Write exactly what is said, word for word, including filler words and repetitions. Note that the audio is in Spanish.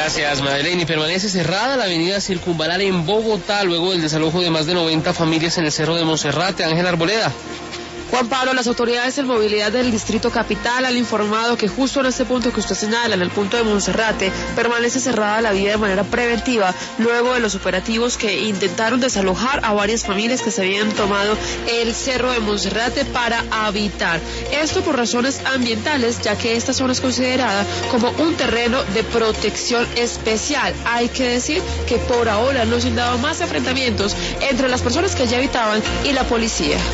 Gracias, Madeleine. Y permanece cerrada la avenida Circunvalar en Bogotá luego del desalojo de más de noventa familias en el Cerro de Monserrate. Ángel Arboleda. Juan Pablo, las autoridades de movilidad del Distrito Capital han informado que justo en este punto que usted señala, en el punto de Monserrate, permanece cerrada la vía de manera preventiva luego de los operativos que intentaron desalojar a varias familias que se habían tomado el Cerro de Monserrate para habitar. Esto por razones ambientales, ya que esta zona es considerada como un terreno de protección especial. Hay que decir que por ahora no se han dado más enfrentamientos entre las personas que allí habitaban y la policía.